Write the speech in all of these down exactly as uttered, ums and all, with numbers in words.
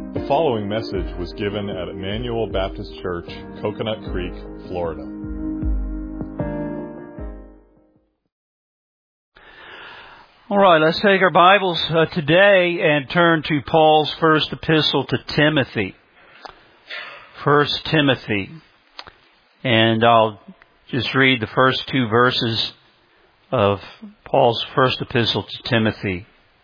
The following message was given at Emmanuel Baptist Church, Coconut Creek, Florida. All right, let's take our Bibles uh, today and turn to Paul's first epistle to Timothy. First Timothy. And I'll just read the first two verses of Paul's first epistle to Timothy.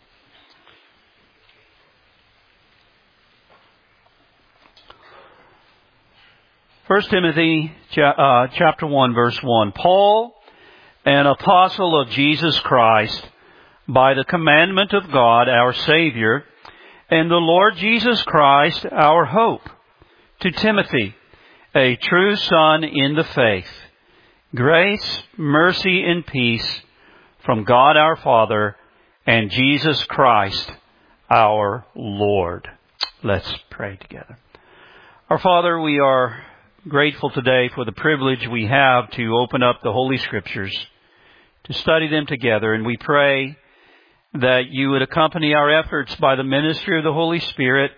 First Timothy uh, chapter one, verse one. Paul, an apostle of Jesus Christ, by the commandment of God our Savior, and the Lord Jesus Christ our hope, to Timothy, a true son in the faith, grace, mercy, and peace from God our Father and Jesus Christ our Lord. Let's pray together. Our Father, we are grateful today for the privilege we have to open up the Holy Scriptures, to study them together, and we pray that you would accompany our efforts by the ministry of the Holy Spirit,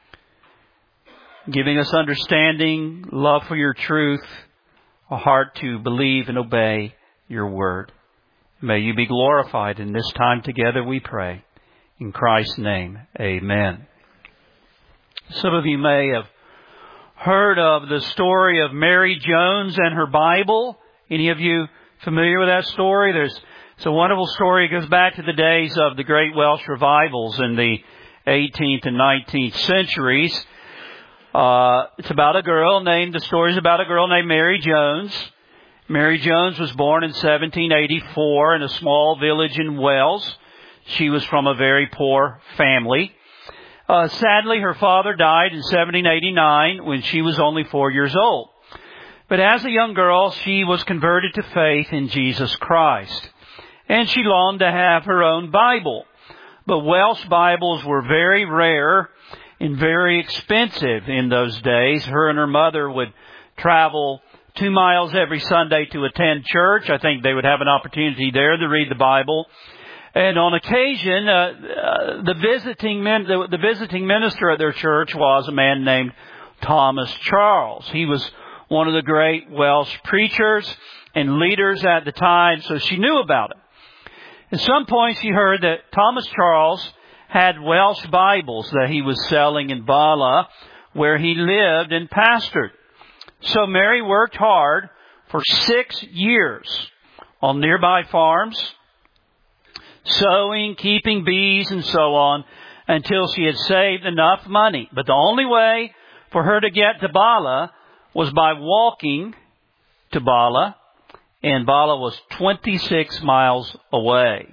giving us understanding, love for your truth, a heart to believe and obey your word. May you be glorified in this time together, we pray. In Christ's name, amen. Some of you may have heard of the story of Mary Jones and her Bible. Any of you familiar with that story? There's it's a wonderful story. It goes back to the days of the great Welsh revivals in the eighteenth and nineteenth centuries. Uh, it's about a girl named, the story's about a girl named Mary Jones. Mary Jones was born in seventeen eighty-four in a small village in Wales. She was from a very poor family. Uh, sadly, her father died in seventeen eighty-nine when she was only four years old. But as a young girl, she was converted to faith in Jesus Christ. And she longed to have her own Bible. But Welsh Bibles were very rare and very expensive in those days. Her and her mother would travel two miles every Sunday to attend church. I think they would have an opportunity there to read the Bible. And on occasion, uh, uh, the visiting min- the, the visiting minister at their church was a man named Thomas Charles. He was one of the great Welsh preachers and leaders at the time, so she knew about him. At some point, she heard that Thomas Charles had Welsh Bibles that he was selling in Bala, where he lived and pastored. So Mary worked hard for six years on nearby farms, sowing, keeping bees, and so on, until she had saved enough money. But the only way for her to get to Bala was by walking to Bala, and Bala was twenty-six miles away.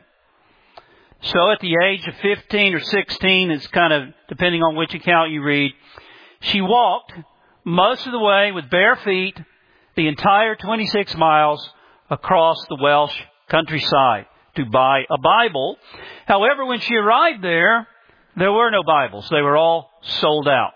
So at the age of fifteen or sixteen, it's kind of depending on which account you read, she walked most of the way with bare feet the entire twenty-six miles across the Welsh countryside to buy a Bible. However, when she arrived there, there were no Bibles. They were all sold out.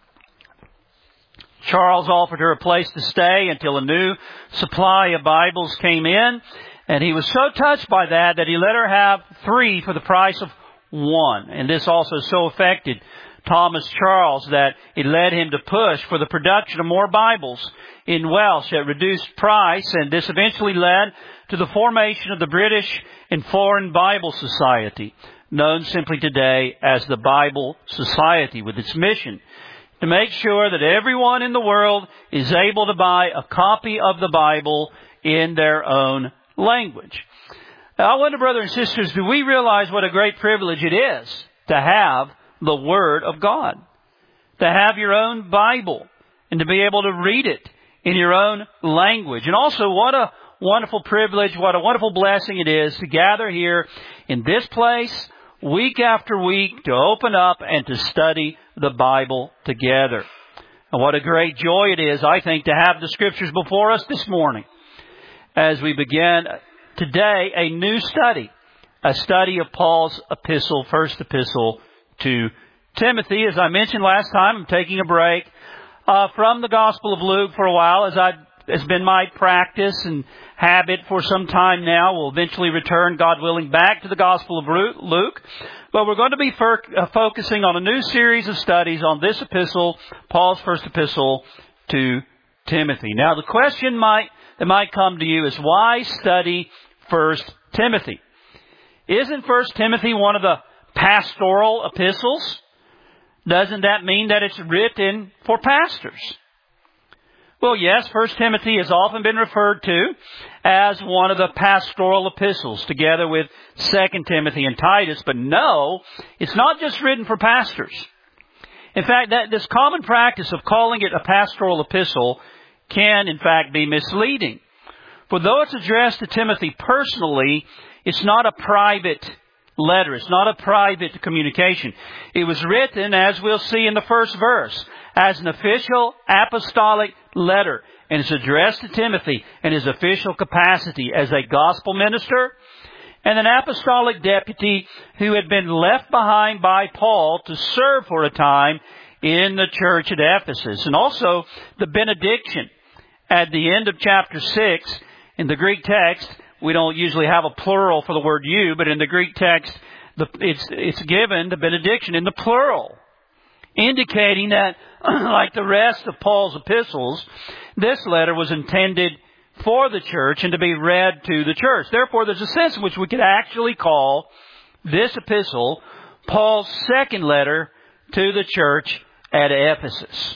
Charles offered her a place to stay until a new supply of Bibles came in. And he was so touched by that that he let her have three for the price of one. And this also so affected Thomas Charles that it led him to push for the production of more Bibles in Welsh at reduced price. And this eventually led to the formation of the British and Foreign Bible Society, known simply today as the Bible Society, with its mission to make sure that everyone in the world is able to buy a copy of the Bible in their own language. Now, I wonder, brothers and sisters, do we realize what a great privilege it is to have the Word of God? To have your own Bible and to be able to read it in your own language. And also, what a wonderful privilege, what a wonderful blessing it is to gather here in this place week after week to open up and to study the Bible together. And what a great joy it is, I think, to have the Scriptures before us this morning as we begin today a new study, a study of Paul's epistle, first epistle to Timothy. As I mentioned last time, I'm taking a break uh, from the Gospel of Luke for a while as I has been my practice and habit for some time now. We'll eventually return, God willing, back to the Gospel of Luke. But we're going to be fir- uh, focusing on a new series of studies on this epistle, Paul's first epistle to Timothy. Now, the question might that might come to you is, why study First Timothy? Isn't First Timothy one of the pastoral epistles? Doesn't that mean that it's written for pastors? Well, yes, First Timothy has often been referred to as one of the pastoral epistles, together with Second Timothy and Titus. But no, it's not just written for pastors. In fact, that this common practice of calling it a pastoral epistle can, in fact, be misleading. For though it's addressed to Timothy personally, it's not a private letter. It's not a private communication. It was written, as we'll see in the first verse, as an official apostolic letter. And it's addressed to Timothy in his official capacity as a gospel minister and an apostolic deputy who had been left behind by Paul to serve for a time in the church at Ephesus. And also the benediction at the end of chapter six in the Greek text. We don't usually have a plural for the word you, but in the Greek text, the, it's, it's given the benediction in the plural, indicating that, like the rest of Paul's epistles, this letter was intended for the church and to be read to the church. Therefore, there's a sense in which we could actually call this epistle Paul's second letter to the church at Ephesus.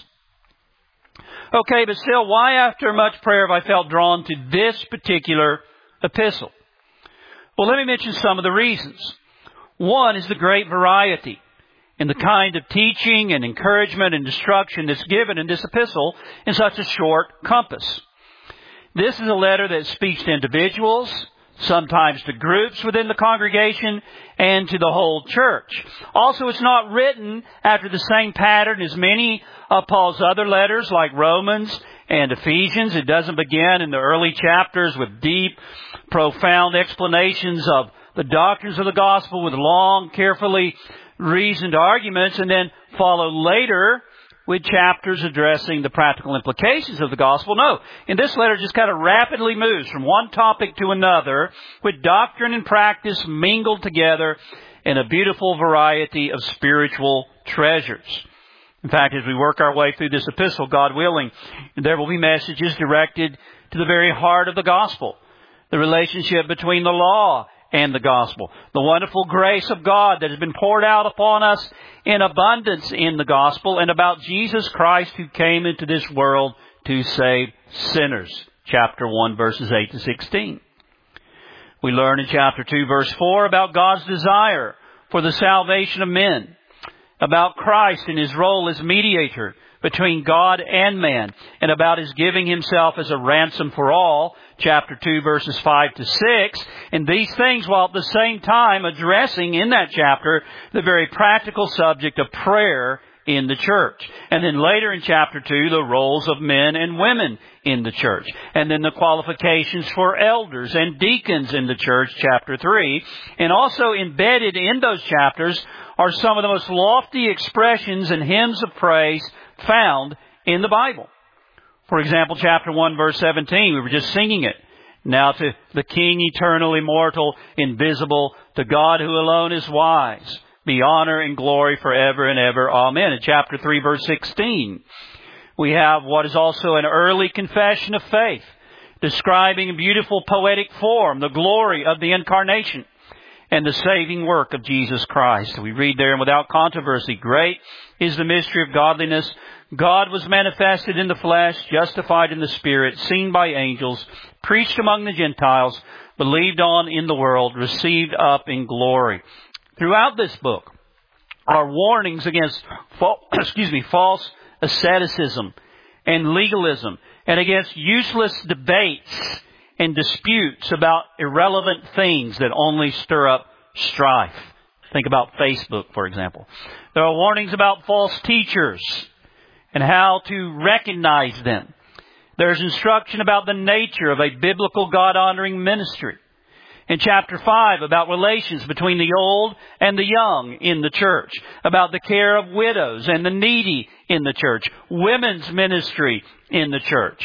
Okay, but still, why after much prayer have I felt drawn to this particular epistle? Well, let me mention some of the reasons. One is the great variety in the kind of teaching and encouragement and instruction that's given in this epistle in such a short compass. This is a letter that speaks to individuals, sometimes to groups within the congregation, and to the whole church. Also, it's not written after the same pattern as many of Paul's other letters, like Romans and Ephesians. It doesn't begin in the early chapters with deep, profound explanations of the doctrines of the gospel with long, carefully reasoned arguments, and then follow later with chapters addressing the practical implications of the gospel. No, in this letter, it just kind of rapidly moves from one topic to another with doctrine and practice mingled together in a beautiful variety of spiritual treasures. In fact, as we work our way through this epistle, God willing, there will be messages directed to the very heart of the gospel, the relationship between the law and the gospel, the wonderful grace of God that has been poured out upon us in abundance in the gospel, and about Jesus Christ who came into this world to save sinners. Chapter one, verses eight to sixteen. We learn in chapter two, verse four about God's desire for the salvation of men, about Christ and His role as mediator between God and man, and about His giving Himself as a ransom for all, chapter two, verses five to six. And these things, while at the same time addressing in that chapter the very practical subject of prayer in the church. And then later in chapter two, the roles of men and women in the church. And then the qualifications for elders and deacons in the church, chapter three. And also embedded in those chapters are some of the most lofty expressions and hymns of praise found in the Bible. For example, chapter one, verse seventeen, we were just singing it. Now to the King, eternal, immortal, invisible, to God who alone is wise, be honor and glory forever and ever. Amen. In chapter three, verse sixteen, we have what is also an early confession of faith, describing in beautiful poetic form the glory of the incarnation and the saving work of Jesus Christ. We read there, and without controversy, great is the mystery of godliness. God was manifested in the flesh, justified in the Spirit, seen by angels, preached among the Gentiles, believed on in the world, received up in glory. Throughout this book are warnings against excuse me, false asceticism and legalism, and against useless debates and disputes about irrelevant things that only stir up strife. Think about Facebook, for example. There are warnings about false teachers and how to recognize them. There's instruction about the nature of a biblical God-honoring ministry. In chapter five, about relations between the old and the young in the church, about the care of widows and the needy in the church, women's ministry in the church.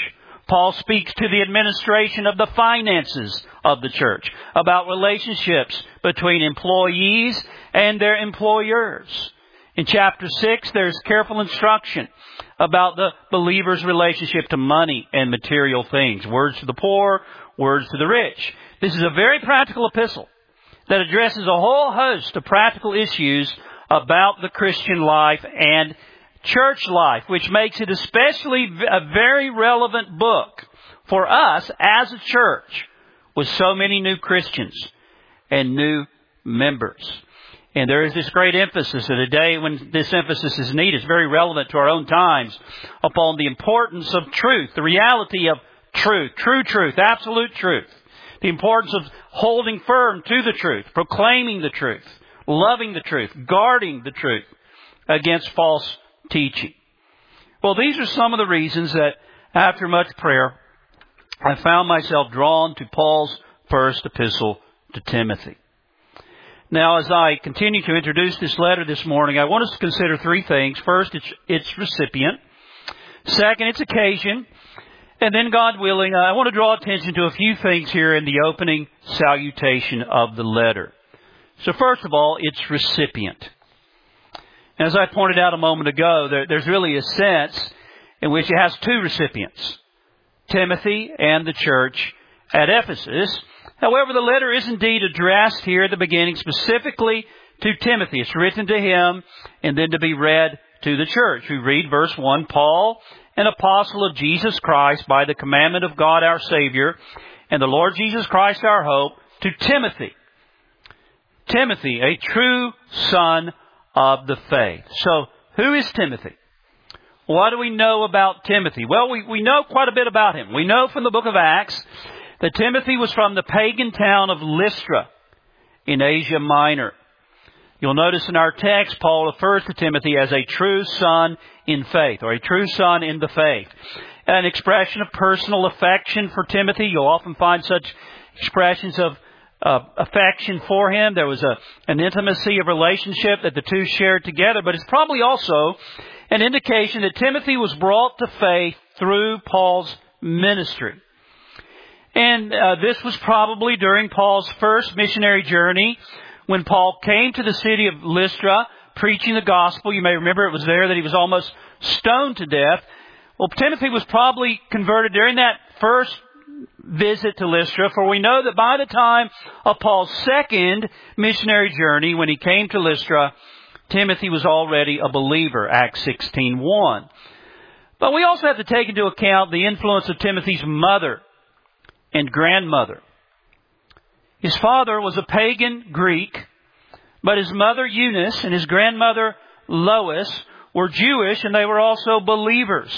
Paul speaks to the administration of the finances of the church, about relationships between employees and their employers. In chapter six, there's careful instruction about the believer's relationship to money and material things. Words to the poor, words to the rich. This is a very practical epistle that addresses a whole host of practical issues about the Christian life and church life, which makes it especially a very relevant book for us as a church with so many new Christians and new members. And there is this great emphasis at a day when this emphasis is needed. It's very relevant to our own times upon the importance of truth, the reality of truth, true truth, absolute truth. The importance of holding firm to the truth, proclaiming the truth, loving the truth, guarding the truth against false teaching. Well, these are some of the reasons that after much prayer, I found myself drawn to Paul's first epistle to Timothy. Now, as I continue to introduce this letter this morning, I want us to consider three things. First, it's its recipient. Second, its occasion. And then, God willing, I want to draw attention to a few things here in the opening salutation of the letter. So first of all, its recipient. As I pointed out a moment ago, there, there's really a sense in which it has two recipients, Timothy and the church at Ephesus. However, the letter is indeed addressed here at the beginning specifically to Timothy. It's written to him and then to be read to the church. We read verse one, Paul, an apostle of Jesus Christ by the commandment of God our Savior and the Lord Jesus Christ our hope, to Timothy. Timothy, a true son of the faith. So, who is Timothy? What do we know about Timothy? Well, we, we know quite a bit about him. We know from the book of Acts that Timothy was from the pagan town of Lystra in Asia Minor. You'll notice in our text, Paul refers to Timothy as a true son in faith, or a true son in the faith. An expression of personal affection for Timothy. You'll often find such expressions of uh, affection for him. There was a, an intimacy of relationship that the two shared together, but it's probably also an indication that Timothy was brought to faith through Paul's ministry. And uh, this was probably during Paul's first missionary journey when Paul came to the city of Lystra preaching the gospel. You may remember it was there that he was almost stoned to death. Well, Timothy was probably converted during that first visit to Lystra, for we know that by the time of Paul's second missionary journey, when he came to Lystra, Timothy was already a believer, Acts sixteen one. But we also have to take into account the influence of Timothy's mother and grandmother. His father was a pagan Greek, but his mother Eunice and his grandmother Lois were Jewish, and they were also believers.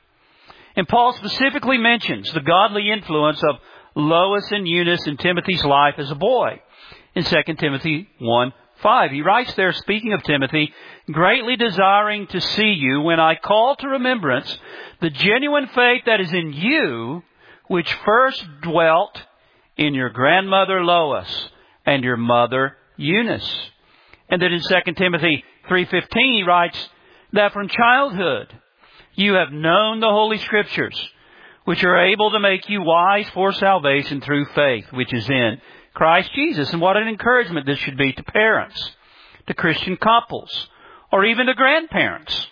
And Paul specifically mentions the godly influence of Lois and Eunice in Timothy's life as a boy in Second Timothy one five. He writes there, speaking of Timothy, greatly desiring to see you when I call to remembrance the genuine faith that is in you, which first dwelt in your grandmother Lois and your mother Eunice. And then in Second Timothy three fifteen he writes that from childhood you have known the Holy Scriptures, which are able to make you wise for salvation through faith, which is in Christ Jesus. And what an encouragement this should be to parents, to Christian couples, or even to grandparents.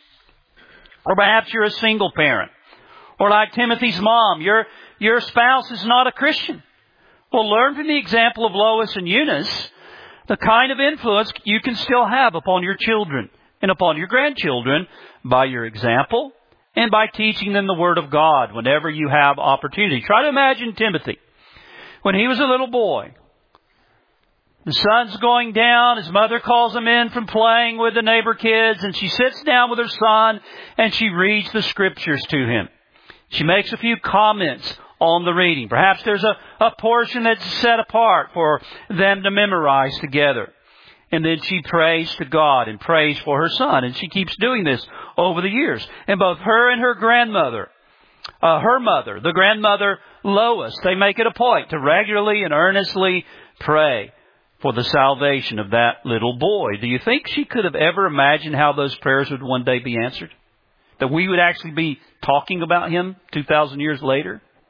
Or perhaps you're a single parent. Or like Timothy's mom, your, your spouse is not a Christian. Well, learn from the example of Lois and Eunice the kind of influence you can still have upon your children and upon your grandchildren by your example and by teaching them the Word of God whenever you have opportunity. Try to imagine Timothy when he was a little boy. The sun's going down. His mother calls him in from playing with the neighbor kids, and she sits down with her son and she reads the Scriptures to him. She makes a few comments on the reading. Perhaps there's a, a portion that's set apart for them to memorize together. And then she prays to God and prays for her son. And she keeps doing this over the years. And both her and her grandmother, uh, her mother, the grandmother Lois, they make it a point to regularly and earnestly pray for the salvation of that little boy. Do you think she could have ever imagined how those prayers would one day be answered? That we would actually be talking about him two thousand years later?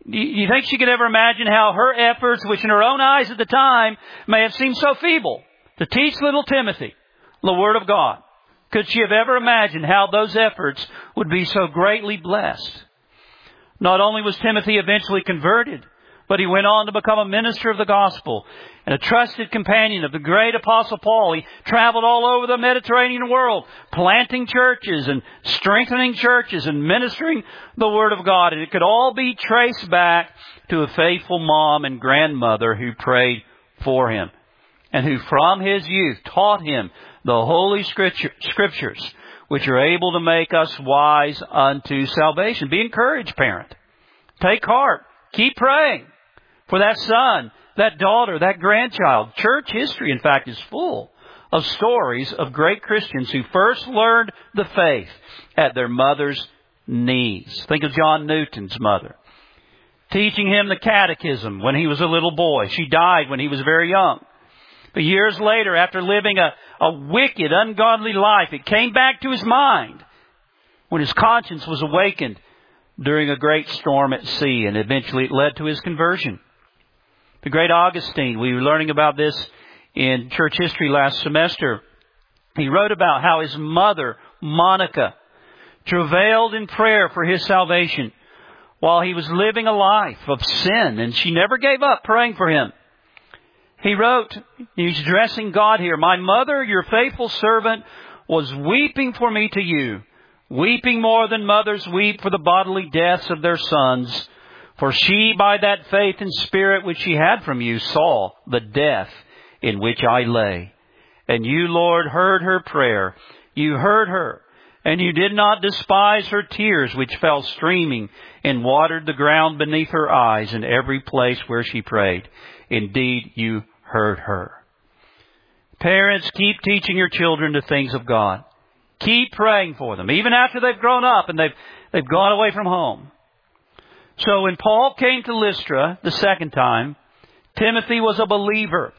do you think she could ever imagine how her efforts, which in her own eyes at the time may have seemed so feeble, to teach little Timothy the Word of God, could she have ever imagined how those efforts would be so greatly blessed? Not only was Timothy eventually converted, but he went on to become a minister of the gospel and a trusted companion of the great Apostle Paul. He traveled all over the Mediterranean world, planting churches and strengthening churches and ministering the Word of God. And it could all be traced back to a faithful mom and grandmother who prayed for him and who from his youth taught him the Holy Scripture, Scriptures, which are able to make us wise unto salvation. Be encouraged, parent. Take heart. Keep praying for that son, that daughter, that grandchild. Church history, in fact, is full of stories of great Christians who first learned the faith at their mother's knees. Think of John Newton's mother, teaching him the catechism when he was a little boy. She died when he was very young. But years later, after living a, a wicked, ungodly life, it came back to his mind when his conscience was awakened during a great storm at sea, and eventually it led to his conversion. The great Augustine, we were learning about this in church history last semester. He wrote about how his mother, Monica, travailed in prayer for his salvation while he was living a life of sin, and she never gave up praying for him. He wrote, he's addressing God here, "My mother, your faithful servant, was weeping for me to you, weeping more than mothers weep for the bodily deaths of their sons. For she, by that faith and spirit which she had from you, saw the death in which I lay. And you, Lord, heard her prayer. You heard her, and you did not despise her tears, which fell streaming and watered the ground beneath her eyes in every place where she prayed. Indeed, you heard her." Parents, keep teaching your children the things of God. Keep praying for them, even after they've grown up and they've, they've gone away from home. So when Paul came to Lystra the second time, Timothy was a believer.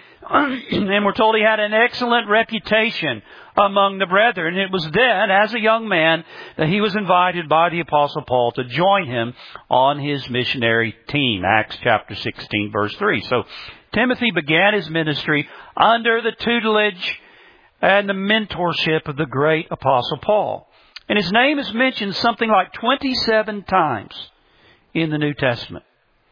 And we're told he had an excellent reputation among the brethren. It was then, as a young man, that he was invited by the Apostle Paul to join him on his missionary team. Acts chapter sixteen, verse three. So Timothy began his ministry under the tutelage and the mentorship of the great Apostle Paul. And his name is mentioned something like twenty-seven times in the New Testament.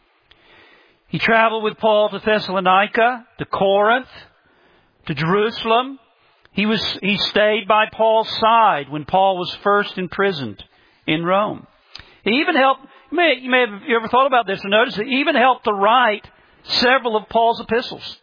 He traveled with Paul to Thessalonica, to Corinth, to Jerusalem. He was he stayed by Paul's side when Paul was first imprisoned in Rome. He even helped, you may, you may have you ever thought about this and noticed, he even helped to write several of Paul's epistles.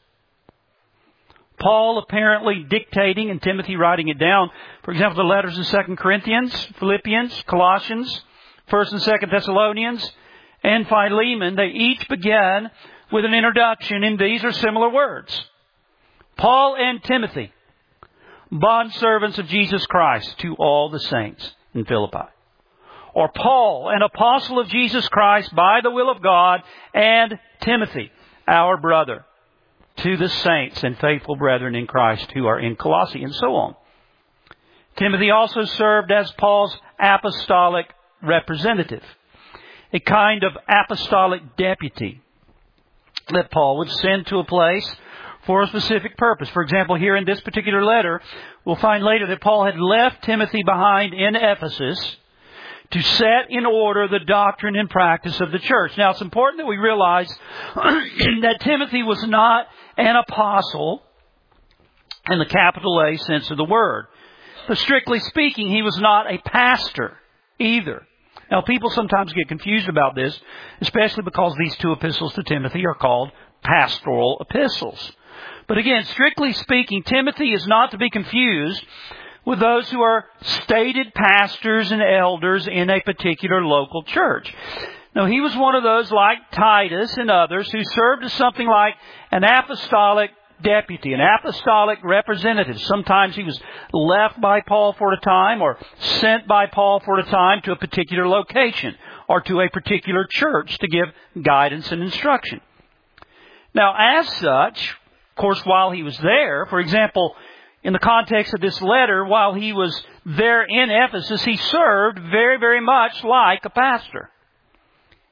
Paul apparently dictating and Timothy writing it down. For example, the letters in Second Corinthians, Philippians, Colossians, First and Second Thessalonians, and Philemon, they each began with an introduction, and these are similar words. Paul and Timothy, bondservants of Jesus Christ, to all the saints in Philippi. Or Paul, an apostle of Jesus Christ by the will of God, and Timothy, our brother, to the saints and faithful brethren in Christ who are in Colossae, and so on. Timothy also served as Paul's apostolic representative, a kind of apostolic deputy that Paul would send to a place for a specific purpose. For example, here in this particular letter, we'll find later that Paul had left Timothy behind in Ephesus to set in order the doctrine and practice of the church. Now, it's important that we realize that Timothy was not an apostle in the capital A sense of the word. But strictly speaking, he was not a pastor either. Now, people sometimes get confused about this, especially because these two epistles to Timothy are called pastoral epistles. But again, strictly speaking, Timothy is not to be confused with those who are stated pastors and elders in a particular local church. No, he was one of those like Titus and others who served as something like an apostolic deputy, an apostolic representative. Sometimes he was left by Paul for a time or sent by Paul for a time to a particular location or to a particular church to give guidance and instruction. Now, as such, of course, while he was there, for example, in the context of this letter, while he was there in Ephesus, he served very, very much like a pastor.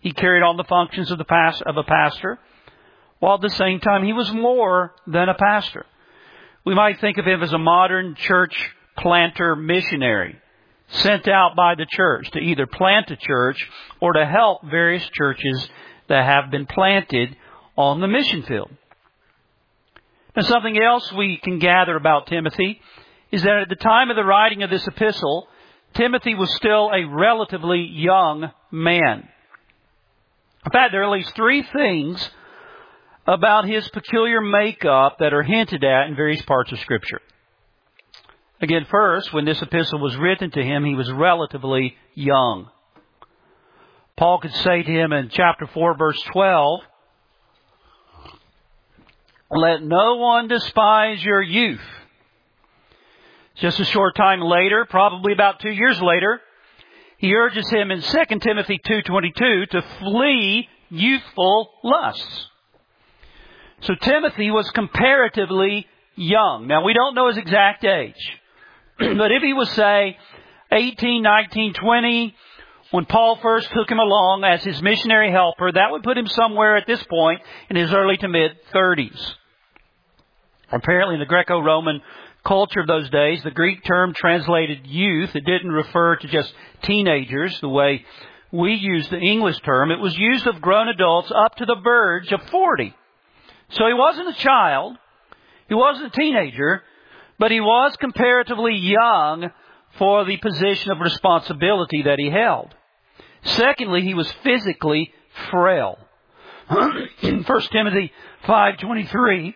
He carried on the functions of the past, of a pastor, while at the same time he was more than a pastor. We might think of him as a modern church planter missionary, sent out by the church to either plant a church or to help various churches that have been planted on the mission field. And something else we can gather about Timothy is that at the time of the writing of this epistle, Timothy was still a relatively young man. In fact, there are at least three things about his peculiar makeup that are hinted at in various parts of Scripture. Again, first, when this epistle was written to him, he was relatively young. Paul could say to him in chapter four, verse twelve, "Let no one despise your youth." Just a short time later, probably about two years later, he urges him in Second Timothy two twenty-two to flee youthful lusts. So Timothy was comparatively young. Now, we don't know his exact age. But if he was, say, eighteen, nineteen, twenty, when Paul first took him along as his missionary helper, that would put him somewhere at this point in his early to mid-thirties. Apparently, in the Greco-Roman culture of those days, the Greek term translated youth, it didn't refer to just teenagers the way we use the English term. It was used of grown adults up to the verge of forty. So he wasn't a child, he wasn't a teenager, but he was comparatively young for the position of responsibility that he held. Secondly, he was physically frail. In First Timothy five twenty-three,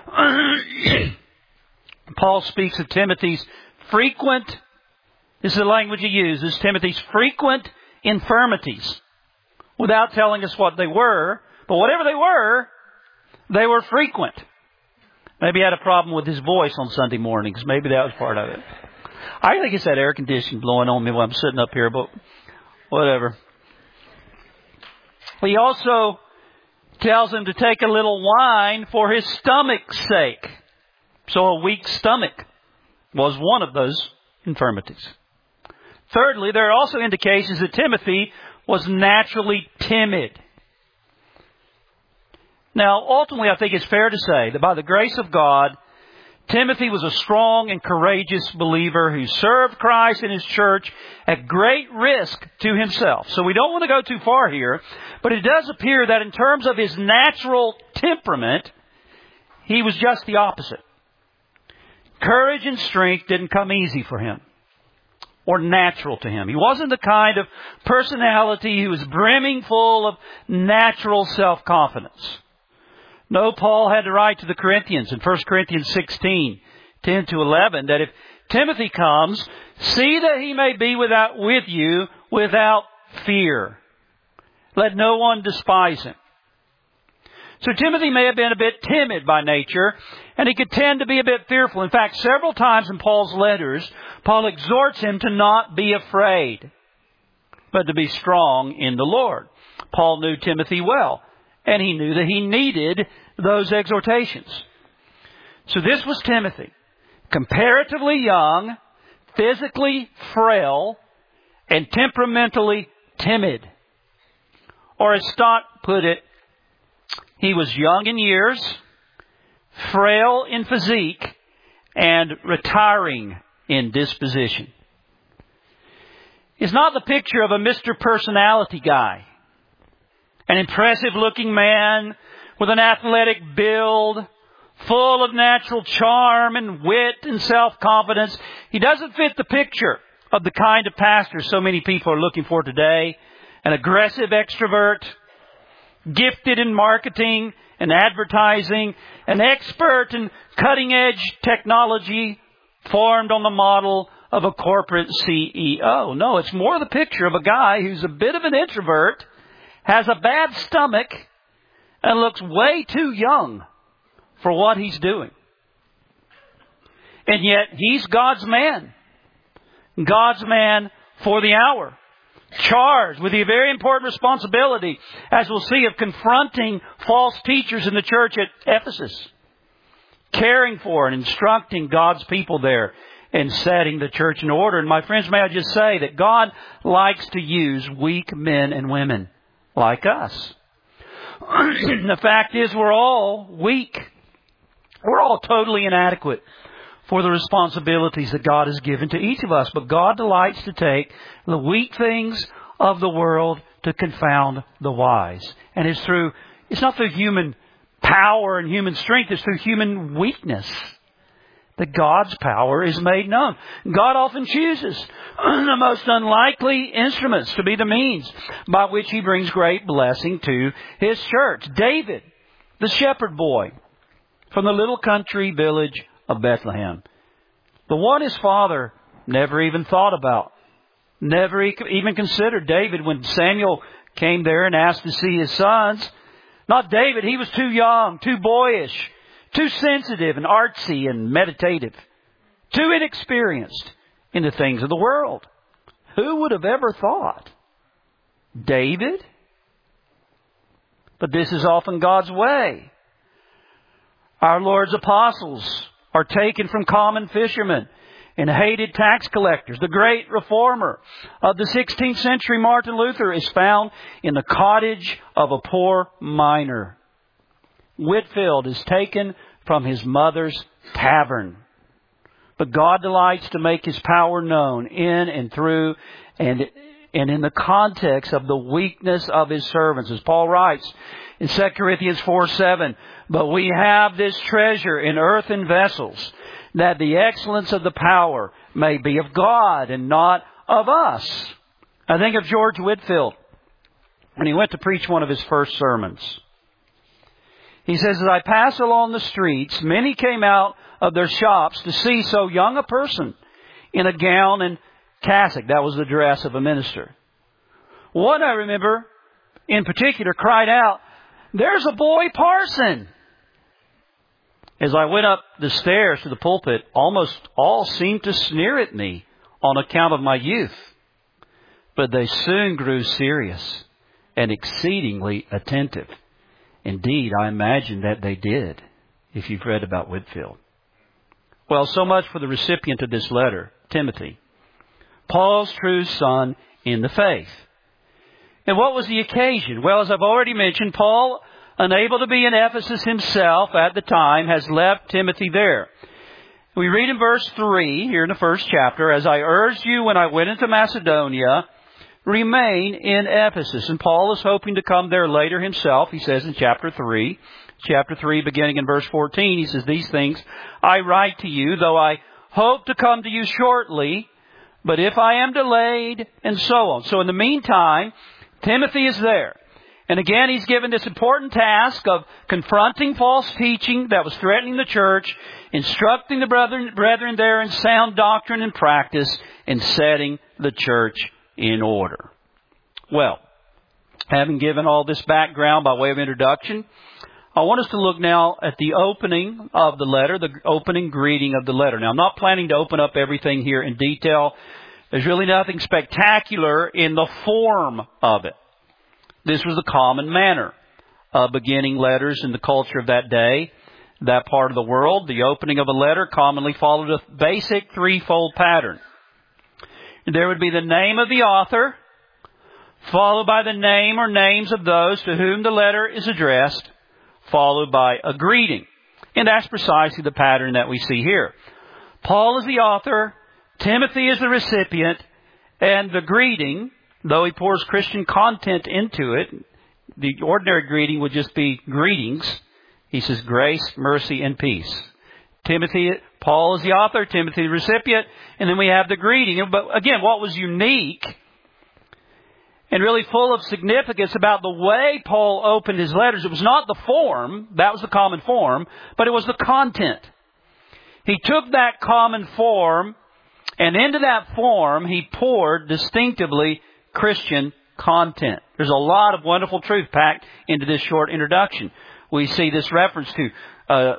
Paul speaks of Timothy's frequent, this is the language he uses, Timothy's frequent infirmities, without telling us what they were. But whatever they were, they were frequent. Maybe he had a problem with his voice on Sunday mornings. Maybe that was part of it. I think it's that air conditioning blowing on me while I'm sitting up here, but whatever. He also tells him to take a little wine for his stomach's sake. So a weak stomach was one of those infirmities. Thirdly, there are also indications that Timothy was naturally timid. Now, ultimately, I think it's fair to say that by the grace of God, Timothy was a strong and courageous believer who served Christ and His church at great risk to himself. So we don't want to go too far here, but it does appear that in terms of his natural temperament, he was just the opposite. Courage and strength didn't come easy for him or natural to him. He wasn't the kind of personality who was brimming full of natural self-confidence. No, Paul had to write to the Corinthians in First Corinthians sixteen, ten to eleven, that if Timothy comes, see that he may be without with you without fear. Let no one despise him. So Timothy may have been a bit timid by nature, and he could tend to be a bit fearful. In fact, several times in Paul's letters, Paul exhorts him to not be afraid, but to be strong in the Lord. Paul knew Timothy well, and he knew that he needed those exhortations. So this was Timothy, comparatively young, physically frail, and temperamentally timid. Or as Stott put it, he was young in years, frail in physique, and retiring in disposition. It's not the picture of a Mister Personality guy, an impressive-looking man with an athletic build, full of natural charm and wit and self-confidence. He doesn't fit the picture of the kind of pastor so many people are looking for today. An aggressive extrovert, gifted in marketing and advertising, an expert in cutting-edge technology, formed on the model of a corporate C E O. No, it's more the picture of a guy who's a bit of an introvert, has a bad stomach, and looks way too young for what he's doing. And yet, he's God's man. God's man for the hour. Charged with the very important responsibility, as we'll see, of confronting false teachers in the church at Ephesus. Caring for and instructing God's people there and setting the church in order. And my friends, may I just say that God likes to use weak men and women like us. The fact is we're all weak. We're all totally inadequate for the responsibilities that God has given to each of us. But God delights to take the weak things of the world to confound the wise. And it's through, it's not through human power and human strength, it's through human weakness that God's power is made known. God often chooses the most unlikely instruments to be the means by which He brings great blessing to His church. David, the shepherd boy from the little country village of Bethlehem. The one his father never even thought about. Never even considered. David, when Samuel came there and asked to see his sons, not David, he was too young, too boyish, too sensitive and artsy and meditative, too inexperienced in the things of the world. Who would have ever thought? David? But this is often God's way. Our Lord's apostles are taken from common fishermen and hated tax collectors. The great reformer of the sixteenth century, Martin Luther, is found in the cottage of a poor miner. Whitefield is taken from his mother's tavern. But God delights to make His power known in and through and, and in the context of the weakness of His servants. As Paul writes in Second Corinthians four seven, but we have this treasure in earthen vessels, that the excellence of the power may be of God and not of us. I think of George Whitefield when he went to preach one of his first sermons. He says, as I passed along the streets, many came out of their shops to see so young a person in a gown and cassock. That was the dress of a minister. One, I remember, in particular, cried out, there's a boy parson. As I went up the stairs to the pulpit, almost all seemed to sneer at me on account of my youth. But they soon grew serious and exceedingly attentive. Indeed, I imagine that they did, if you've read about Whitefield. Well, so much for the recipient of this letter, Timothy, Paul's true son in the faith. And what was the occasion? Well, as I've already mentioned, Paul, unable to be in Ephesus himself at the time, has left Timothy there. We read in verse three, here in the first chapter, as I urged you when I went into Macedonia, remain in Ephesus. And Paul is hoping to come there later himself. He says in chapter three, chapter three, beginning in verse fourteen, he says, these things I write to you, though I hope to come to you shortly, but if I am delayed, and so on. So in the meantime, Timothy is there. And again, he's given this important task of confronting false teaching that was threatening the church, instructing the brethren, brethren there in sound doctrine and practice, and setting the church in order. Well, having given all this background by way of introduction, I want us to look now at the opening of the letter, the opening greeting of the letter. Now, I'm not planning to open up everything here in detail. There's really nothing spectacular in the form of it. This was the common manner of beginning letters in the culture of that day, that part of the world. The opening of a letter commonly followed a basic threefold pattern. There would be the name of the author, followed by the name or names of those to whom the letter is addressed, followed by a greeting. And that's precisely the pattern that we see here. Paul is the author, Timothy is the recipient, and the greeting, though he pours Christian content into it, the ordinary greeting would just be greetings. He says grace, mercy, and peace. Timothy, Paul is the author, Timothy the recipient, and then we have the greeting. But again, what was unique and really full of significance about the way Paul opened his letters, it was not the form, that was the common form, but it was the content. He took that common form, and into that form he poured distinctively Christian content. There's a lot of wonderful truth packed into this short introduction. We see this reference to, uh,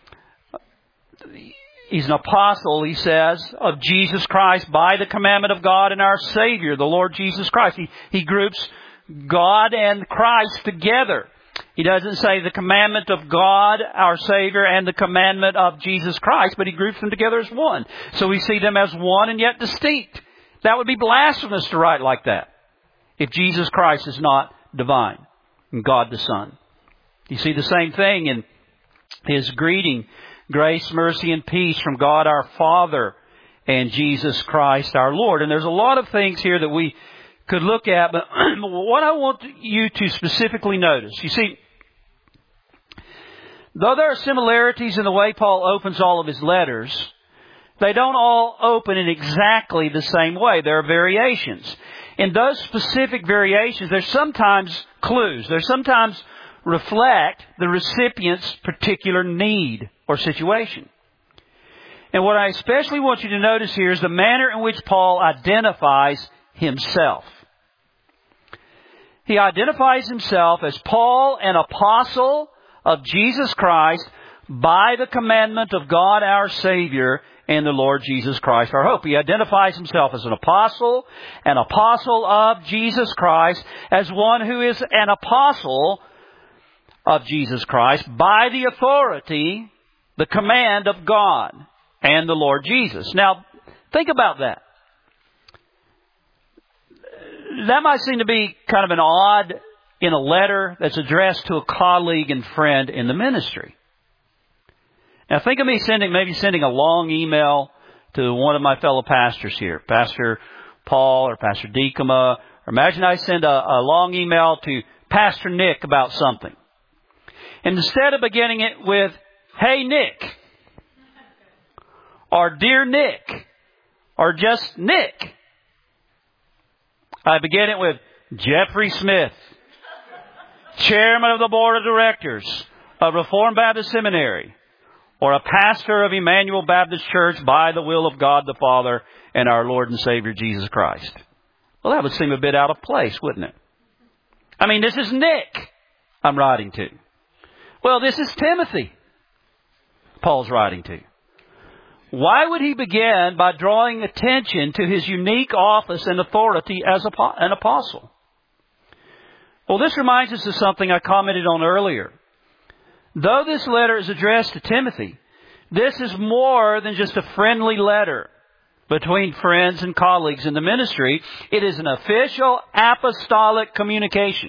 he's an apostle, he says, of Jesus Christ by the commandment of God and our Savior, the Lord Jesus Christ. He, he groups God and Christ together. He doesn't say the commandment of God, our Savior, and the commandment of Jesus Christ, but he groups them together as one. So we see them as one and yet distinct. That would be blasphemous to write like that if Jesus Christ is not divine, and God the Son. You see the same thing in His greeting, grace, mercy, and peace from God our Father and Jesus Christ our Lord. And there's a lot of things here that we could look at, but what I want you to specifically notice, you see, though there are similarities in the way Paul opens all of his letters, they don't all open in exactly the same way. There are variations. In those specific variations, there's sometimes clues. There's sometimes reflect the recipient's particular need or situation. And what I especially want you to notice here is the manner in which Paul identifies himself. He identifies himself as Paul, an apostle of Jesus Christ, by the commandment of God our Savior and the Lord Jesus Christ our hope. He identifies himself as an apostle, an apostle of Jesus Christ, as one who is an apostle of Jesus Christ by the authority, the command of God and the Lord Jesus. Now, think about that. That might seem to be kind of an odd in a letter that's addressed to a colleague and friend in the ministry. Now think of me sending, maybe sending a long email to one of my fellow pastors here, Pastor Paul or Pastor Deekema. Or imagine I send a, a long email to Pastor Nick about something. And instead of beginning it with, "Hey Nick," or "Dear Nick," or just "Nick," I begin it with Jeffrey Smith, Chairman of the Board of Directors of Reformed Baptist Seminary, or a pastor of Emmanuel Baptist Church by the will of God the Father and our Lord and Savior Jesus Christ. Well, that would seem a bit out of place, wouldn't it? I mean, this is Nick I'm writing to. Well, this is Timothy Paul's writing to. Why would he begin by drawing attention to his unique office and authority as an apostle? Well, this reminds us of something I commented on earlier. Though this letter is addressed to Timothy, this is more than just a friendly letter between friends and colleagues in the ministry. It is an official apostolic communication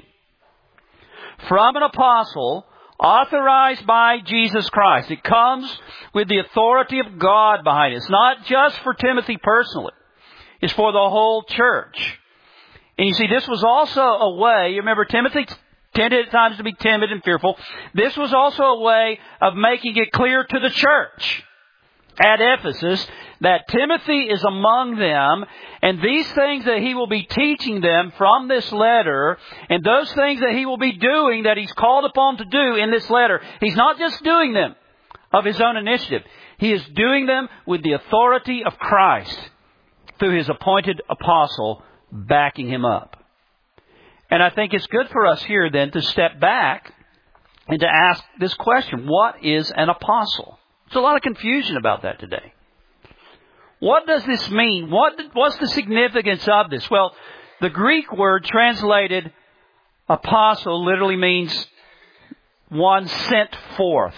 from an apostle authorized by Jesus Christ. It comes with the authority of God behind it. It's not just for Timothy personally. It's for the whole church. And you see, this was also a way, you remember Timothy tended at times to be timid and fearful. This was also a way of making it clear to the church at Ephesus that Timothy is among them, and these things that he will be teaching them from this letter, and those things that he will be doing that he's called upon to do in this letter, he's not just doing them of his own initiative. He is doing them with the authority of Christ through his appointed apostle backing him up. And I think it's good for us here then to step back and to ask this question: what is an apostle? There's a lot of confusion about that today. What does this mean? What, what's the significance of this? Well, the Greek word translated apostle literally means one sent forth.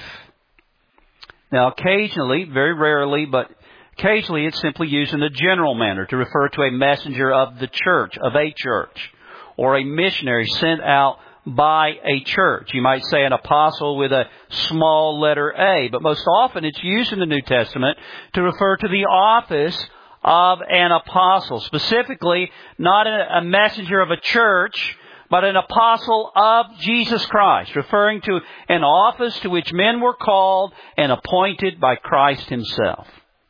Now, occasionally, very rarely, but occasionally it's simply used in a general manner to refer to a messenger of the church, of a church, or a missionary sent out by a church. You might say an apostle with a small letter A, but most often it's used in the New Testament to refer to the office of an apostle. Specifically, not a messenger of a church, but an apostle of Jesus Christ, referring to an office to which men were called and appointed by Christ Himself.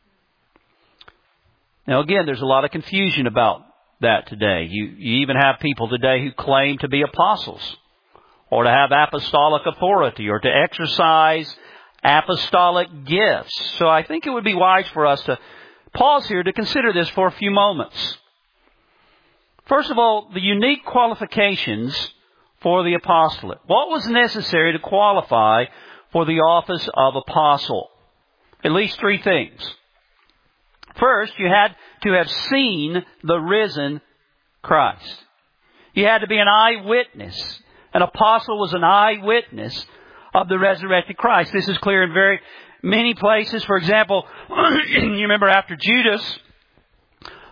Now again, there's a lot of confusion about that today. You, you even have people today who claim to be apostles, or to have apostolic authority, or to exercise apostolic gifts. So I think it would be wise for us to pause here to consider this for a few moments. First of all, the unique qualifications for the apostolate. What was necessary to qualify for the office of apostle? At least three things. First, you had to have seen the risen Christ. You had to be an eyewitness. An apostle was an eyewitness of the resurrected Christ. This is clear in very many places. For example, you remember after Judas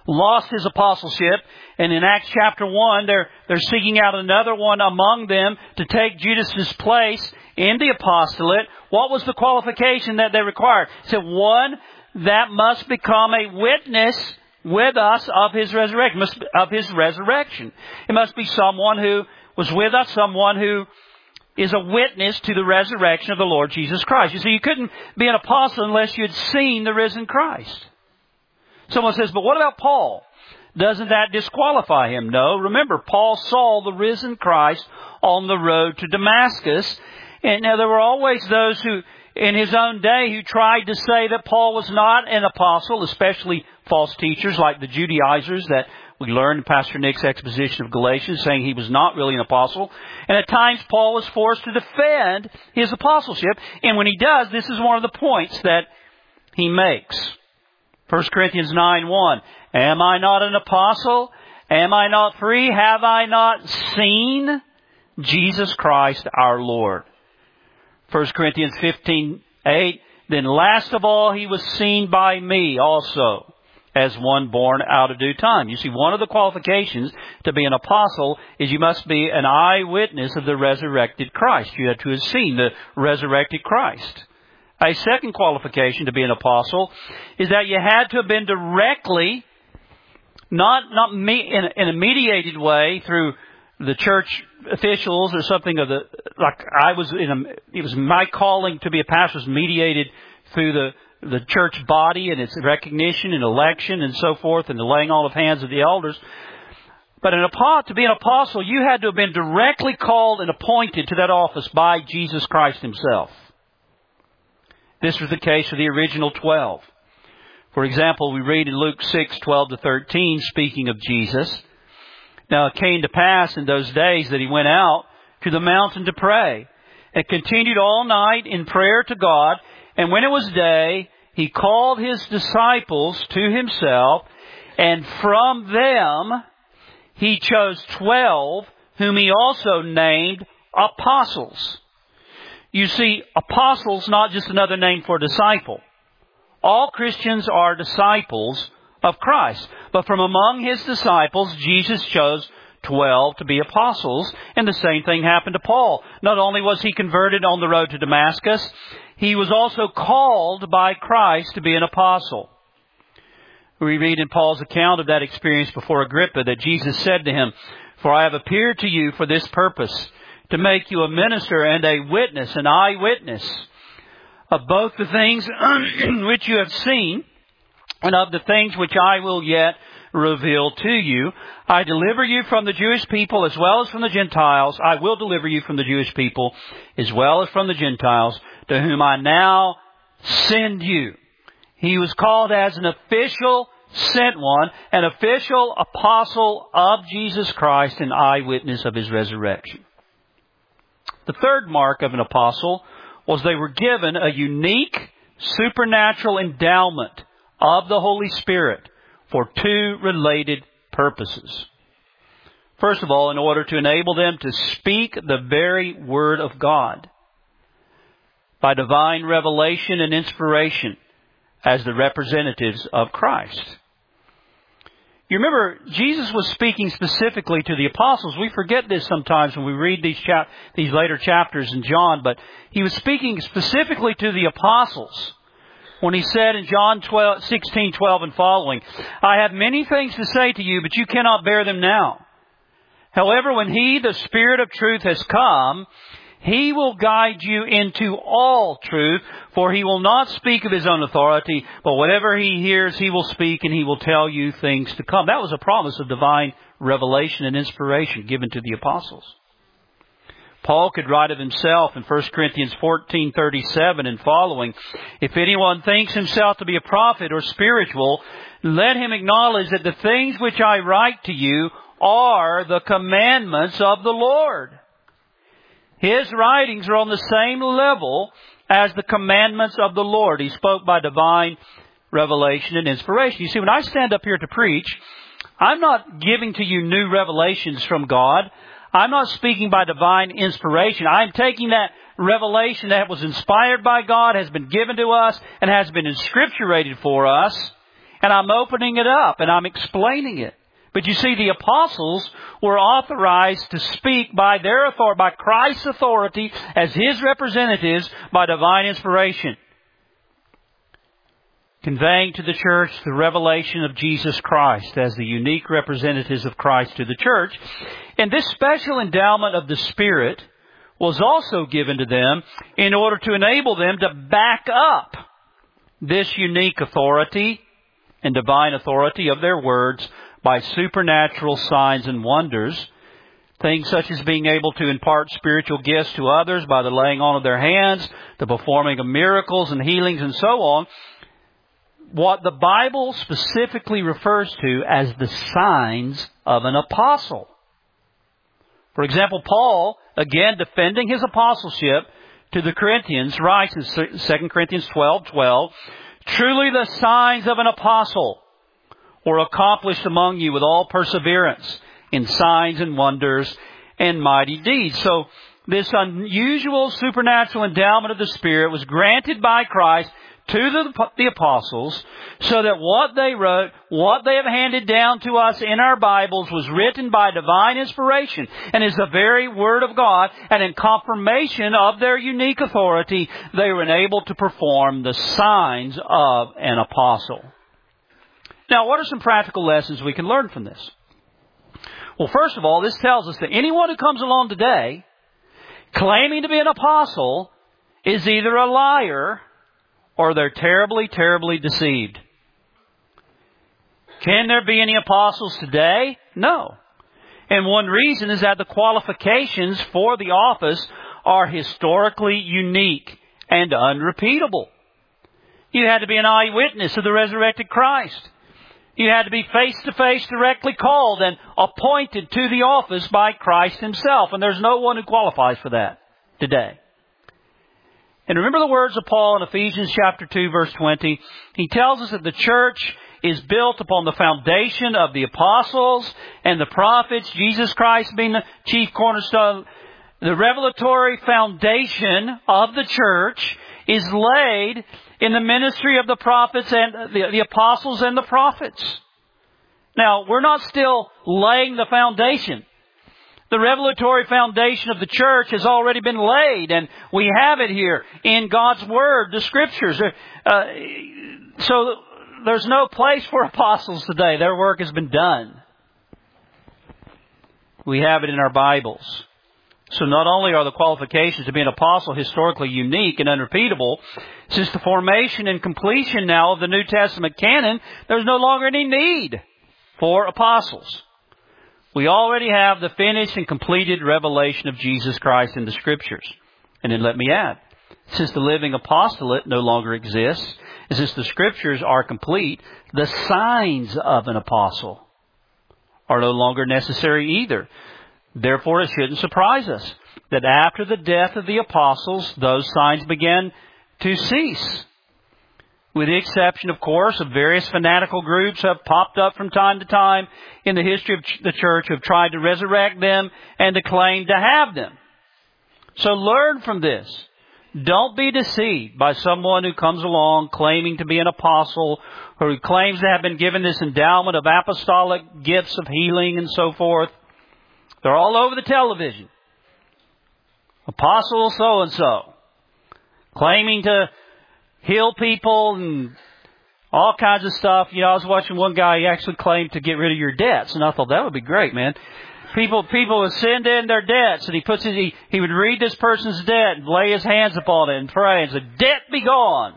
lost his apostleship. And in Acts chapter one, they're, they're seeking out another one among them to take Judas's place in the apostolate. What was the qualification that they required? It said, one that must become a witness with us of his resurrection, of his resurrection. It must be someone who was with us, someone who is a witness to the resurrection of the Lord Jesus Christ. You see, you couldn't be an apostle unless you had seen the risen Christ. Someone says, but what about Paul? Doesn't that disqualify him? No. Remember, Paul saw the risen Christ on the road to Damascus. And now there were always those who, in his own day, who tried to say that Paul was not an apostle, especially false teachers like the Judaizers that we learned in Pastor Nick's exposition of Galatians, saying he was not really an apostle. And at times Paul was forced to defend his apostleship. And when he does, this is one of the points that he makes. First Corinthians nine one. Am I not an apostle? Am I not free? Have I not seen Jesus Christ our Lord? First Corinthians fifteen eight. Then last of all, he was seen by me also, as one born out of due time. You see, one of the qualifications to be an apostle is you must be an eyewitness of the resurrected Christ. You had to have seen the resurrected Christ. A second qualification to be an apostle is that you had to have been directly, not not me, in, a, in a mediated way through the church officials or something of the like. I was in a. It was my calling to be a pastor was mediated through the. the church body and its recognition and election and so forth and the laying on of hands of the elders. But an apostle, to be an apostle, you had to have been directly called and appointed to that office by Jesus Christ himself. This was the case for the original twelve. For example, we read in Luke six twelve to thirteen, speaking of Jesus. Now it came to pass in those days that he went out to the mountain to pray and continued all night in prayer to God. And when it was day, he called his disciples to himself, and from them he chose twelve, whom he also named apostles. You see, apostles, not just another name for disciple. All Christians are disciples of Christ. But from among his disciples, Jesus chose twelve to be apostles. And the same thing happened to Paul. Not only was he converted on the road to Damascus, he was also called by Christ to be an apostle. We read in Paul's account of that experience before Agrippa that Jesus said to him, "For I have appeared to you for this purpose, to make you a minister and a witness, an eyewitness of both the things which you have seen and of the things which I will yet reveal to you. I deliver you from the Jewish people as well as from the Gentiles. I will deliver you from the Jewish people as well as from the Gentiles, to whom I now send you." He was called as an official sent one, an official apostle of Jesus Christ, an eyewitness of his resurrection. The third mark of an apostle was they were given a unique supernatural endowment of the Holy Spirit for two related purposes. First of all, in order to enable them to speak the very Word of God by divine revelation and inspiration as the representatives of Christ. You remember, Jesus was speaking specifically to the apostles. We forget this sometimes when we read these chap- these later chapters in John, but he was speaking specifically to the apostles when he said in John twelve, sixteen twelve and following, "I have many things to say to you, but you cannot bear them now. However, when He, the Spirit of truth, has come, He will guide you into all truth, for He will not speak of His own authority, but whatever He hears, He will speak, and He will tell you things to come." That was a promise of divine revelation and inspiration given to the apostles. Paul could write of himself in First Corinthians fourteen thirty-seven and following, "If anyone thinks himself to be a prophet or spiritual, let him acknowledge that the things which I write to you are the commandments of the Lord." His writings are on the same level as the commandments of the Lord. He spoke by divine revelation and inspiration. You see, when I stand up here to preach, I'm not giving to you new revelations from God. I'm not speaking by divine inspiration. I'm taking that revelation that was inspired by God, has been given to us, and has been inscripturated for us, And I'm opening it up and I'm explaining it. But you see, the apostles were authorized to speak by their authority, by Christ's authority as His representatives by divine inspiration, conveying to the church the revelation of Jesus Christ as the unique representatives of Christ to the church. And this special endowment of the Spirit was also given to them in order to enable them to back up this unique authority and divine authority of their words by supernatural signs and wonders. Things such as being able to impart spiritual gifts to others by the laying on of their hands, the performing of miracles and healings and so on. What the Bible specifically refers to as the signs of an apostle. For example, Paul, again defending his apostleship to the Corinthians, writes in Second Corinthians twelve twelve, "Truly the signs of an apostle were accomplished among you with all perseverance in signs and wonders and mighty deeds." So this unusual supernatural endowment of the Spirit was granted by Christ to the, the apostles, so that what they wrote, what they have handed down to us in our Bibles, was written by divine inspiration and is the very Word of God. And in confirmation of their unique authority, they were enabled to perform the signs of an apostle. Now, what are some practical lessons we can learn from this? Well, first of all, this tells us that anyone who comes along today claiming to be an apostle is either a liar or they're terribly, terribly deceived. Can there be any apostles today? No. And one reason is that the qualifications for the office are historically unique and unrepeatable. You had to be an eyewitness of the resurrected Christ. You had to be face-to-face directly called and appointed to the office by Christ Himself. And there's no one who qualifies for that today. And remember the words of Paul in Ephesians chapter two, verse twenty. He tells us that the church is built upon the foundation of the apostles and the prophets, Jesus Christ being the chief cornerstone. The revelatory foundation of the church is laid in the ministry of the prophets and the, the apostles and the prophets. Now, we're not still laying the foundation. The revelatory foundation of the church has already been laid, and we have it here in God's Word, the Scriptures. Uh, so there's no place for apostles today. Their work has been done. We have it in our Bibles. So not only are the qualifications to be an apostle historically unique and unrepeatable, since the formation and completion now of the New Testament canon, there's no longer any need for apostles. We already have the finished and completed revelation of Jesus Christ in the Scriptures. And then let me add, since the living apostolate no longer exists, and since the Scriptures are complete, the signs of an apostle are no longer necessary either. Therefore, it shouldn't surprise us that after the death of the apostles, those signs began to cease. With the exception, of course, of various fanatical groups have popped up from time to time in the history of the church who have tried to resurrect them and to claim to have them. So learn from this. Don't be deceived by someone who comes along claiming to be an apostle or who claims to have been given this endowment of apostolic gifts of healing and so forth. They're all over the television. Apostle so-and-so, claiming to heal people and all kinds of stuff. You know, I was watching one guy, he actually claimed to get rid of your debts. And I thought, that would be great, man. People people would send in their debts, and he puts it, he, he would read this person's debt and lay his hands upon it and pray and say, "Debt be gone."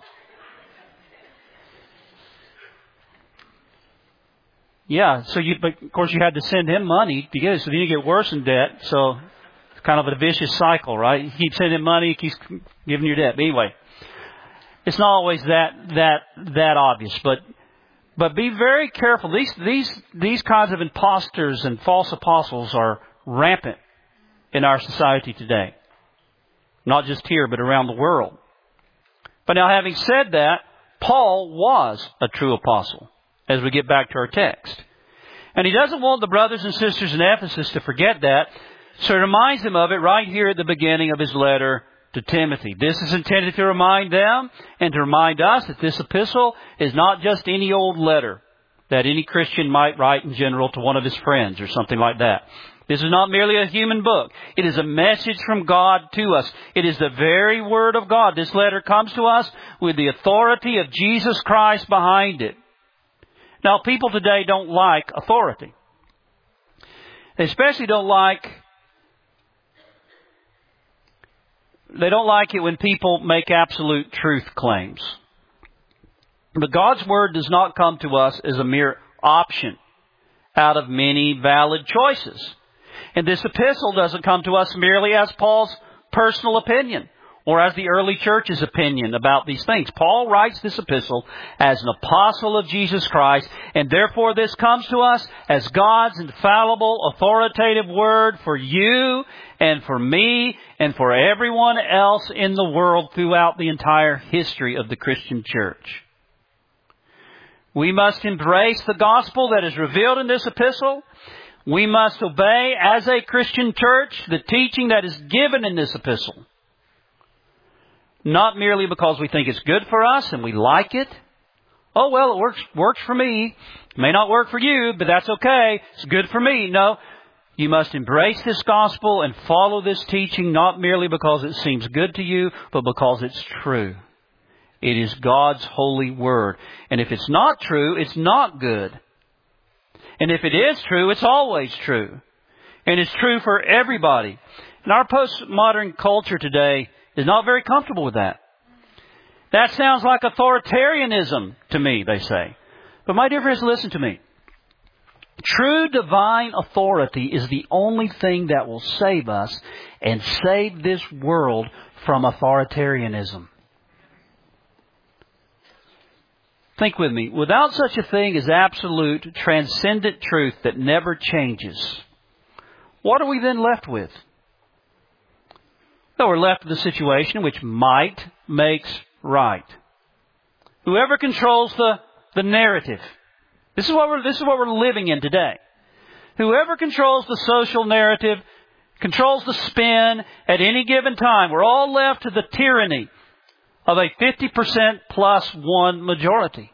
Yeah, so you, but of course you had to send him money to get it, so then you get worse in debt. So it's kind of a vicious cycle, right? You keep sending money, he keeps giving you debt. But anyway, it's not always that that that obvious, but but be very careful. These these these kinds of imposters and false apostles are rampant in our society today. Not just here, but around the world. But now, having said that, Paul was a true apostle, as we get back to our text. And he doesn't want the brothers and sisters in Ephesus to forget that, so he reminds them of it right here at the beginning of his letter to Timothy. This is intended to remind them and to remind us that this epistle is not just any old letter that any Christian might write in general to one of his friends or something like that. This is not merely a human book. It is a message from God to us. It is the very Word of God. This letter comes to us with the authority of Jesus Christ behind it. Now, people today don't like authority. They especially don't like They don't like it when people make absolute truth claims. But God's Word does not come to us as a mere option out of many valid choices. And this epistle doesn't come to us merely as Paul's personal opinion or as the early church's opinion about these things. Paul writes this epistle as an apostle of Jesus Christ, and therefore this comes to us as God's infallible, authoritative word for you and for me and for everyone else in the world throughout the entire history of the Christian church. We must embrace the gospel that is revealed in this epistle. We must obey, as a Christian church, the teaching that is given in this epistle. Not merely because we think it's good for us and we like it. Oh, well, it works works for me. It may not work for you, but that's okay. It's good for me. No, you must embrace this gospel and follow this teaching not merely because it seems good to you, but because it's true. It is God's holy word. And if it's not true, it's not good. And if it is true, it's always true. And it's true for everybody. And our postmodern culture today is not very comfortable with that. That sounds like authoritarianism to me, they say. But my dear friends, listen to me. True divine authority is the only thing that will save us and save this world from authoritarianism. Think with me. Without such a thing as absolute, transcendent truth that never changes, what are we then left with? So we're left with a situation in which might makes right. Whoever controls the, the narrative. This is what we're, this is what we're living in today. Whoever controls the social narrative, controls the spin at any given time. We're all left to the tyranny of a fifty percent plus one majority.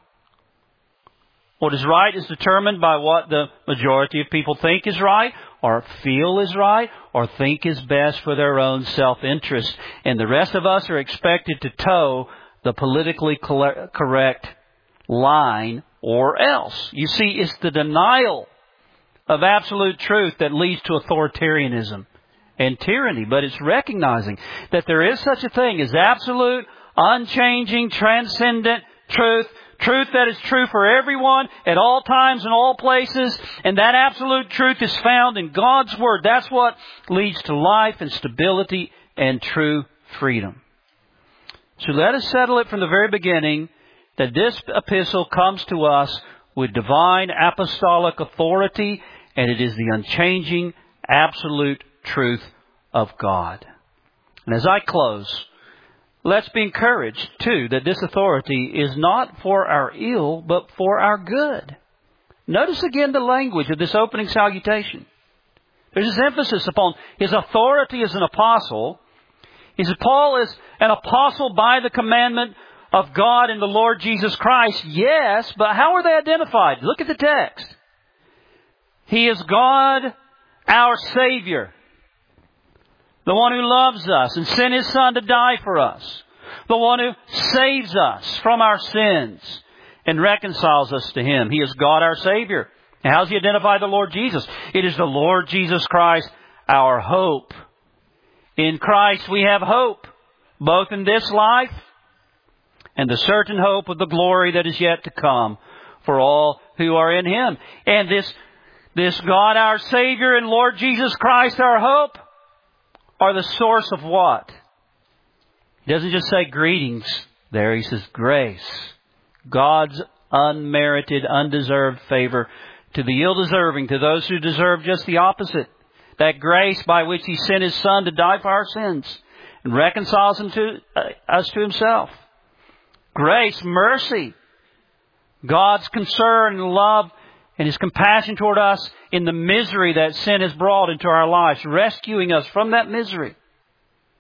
What is right is determined by what the majority of people think is right, or feel is right, or think is best for their own self-interest. And the rest of us are expected to toe the politically correct line or else. You see, it's the denial of absolute truth that leads to authoritarianism and tyranny. But it's recognizing that there is such a thing as absolute, unchanging, transcendent truth. Truth that is true for everyone at all times and all places. And that absolute truth is found in God's Word. That's what leads to life and stability and true freedom. So let us settle it from the very beginning that this epistle comes to us with divine apostolic authority, and it is the unchanging absolute truth of God. And as I close, let's be encouraged, too, that this authority is not for our ill, but for our good. Notice again the language of this opening salutation. There's this emphasis upon his authority as an apostle. He says, Paul is an apostle by the commandment of God and the Lord Jesus Christ. Yes, but how are they identified? Look at the text. He is God, our Savior. The one who loves us and sent His Son to die for us. The one who saves us from our sins and reconciles us to Him. He is God our Savior. And how does He identify the Lord Jesus? It is the Lord Jesus Christ, our hope. In Christ we have hope, both in this life and the certain hope of the glory that is yet to come for all who are in Him. And this, this God our Savior and Lord Jesus Christ our hope are the source of what? He doesn't just say greetings there. He says grace. God's unmerited, undeserved favor to the ill-deserving, to those who deserve just the opposite. That grace by which He sent His Son to die for our sins and reconciles them to, uh, us to Himself. Grace, mercy. God's concern and love and His compassion toward us in the misery that sin has brought into our lives, rescuing us from that misery.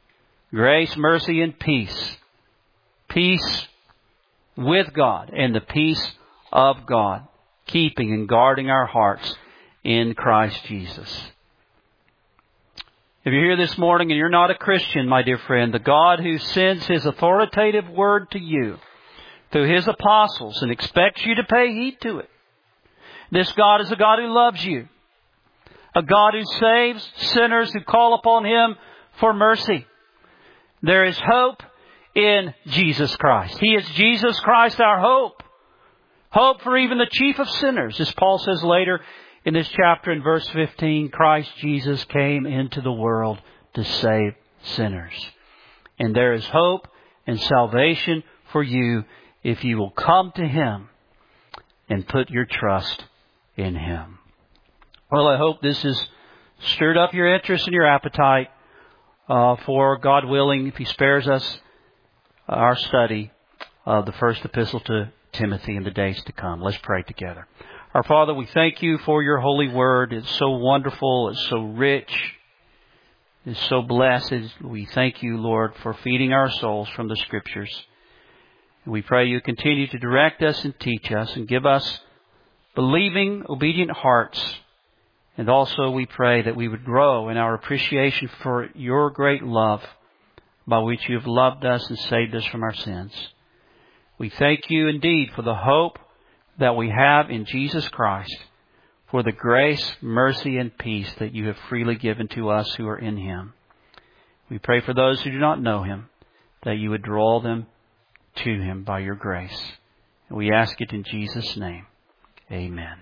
Grace, mercy, and peace. Peace with God and the peace of God, keeping and guarding our hearts in Christ Jesus. If you're here this morning and you're not a Christian, my dear friend, the God who sends His authoritative word to you through His apostles and expects you to pay heed to it. This God is a God who loves you. A God who saves sinners who call upon Him for mercy. There is hope in Jesus Christ. He is Jesus Christ, our hope. Hope for even the chief of sinners. As Paul says later in this chapter in verse fifteen, Christ Jesus came into the world to save sinners. And there is hope and salvation for you if you will come to Him and put your trust in Him. Well, I hope this has stirred up your interest and your appetite uh, for, God willing, if He spares us, our study of the first epistle to Timothy in the days to come. Let's pray together. Our Father, we thank You for Your holy word. It's so wonderful. It's so rich. It's so blessed. We thank You, Lord, for feeding our souls from the Scriptures. And we pray You continue to direct us and teach us and give us believing, obedient hearts. And also we pray that we would grow in our appreciation for Your great love by which You have loved us and saved us from our sins. We thank You indeed for the hope that we have in Jesus Christ, for the grace, mercy, and peace that You have freely given to us who are in Him. We pray for those who do not know Him, that You would draw them to Him by Your grace. And we ask it in Jesus' name. Amen.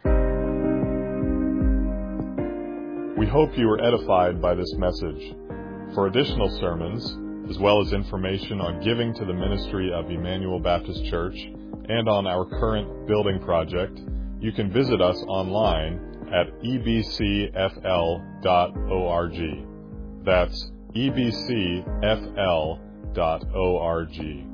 We hope you were edified by this message. For additional sermons, as well as information on giving to the ministry of Emmanuel Baptist Church and on our current building project, you can visit us online at e b c f l dot org. That's e b c f l dot org.